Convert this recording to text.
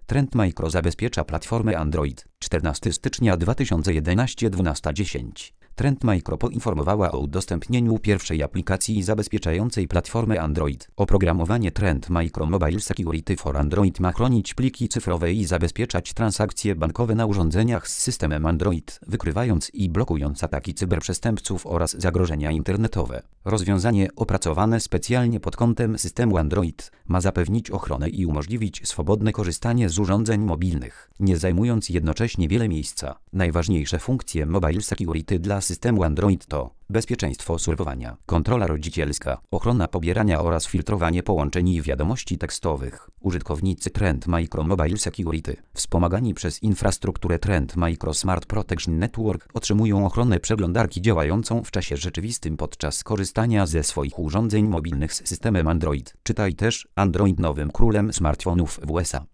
Trend Micro zabezpiecza platformę Android. 14 stycznia 2011 12:10. Trend Micro poinformowała o udostępnieniu pierwszej aplikacji zabezpieczającej platformę Android. Oprogramowanie Trend Micro Mobile Security for Android ma chronić pliki cyfrowe i zabezpieczać transakcje bankowe na urządzeniach z systemem Android, wykrywając i blokując ataki cyberprzestępców oraz zagrożenia internetowe. Rozwiązanie opracowane specjalnie pod kątem systemu Android ma zapewnić ochronę i umożliwić swobodne korzystanie z urządzeń mobilnych, nie zajmując jednocześnie wiele miejsca. Najważniejsze funkcje Mobile Security dla systemu Android to bezpieczeństwo surfowania, kontrola rodzicielska, ochrona pobierania oraz filtrowanie połączeń i wiadomości tekstowych. Użytkownicy Trend Micro Mobile Security, wspomagani przez infrastrukturę Trend Micro Smart Protection Network, otrzymują ochronę przeglądarki działającą w czasie rzeczywistym podczas korzystania ze swoich urządzeń mobilnych z systemem Android. Czytaj też: Android nowym królem smartfonów w USA.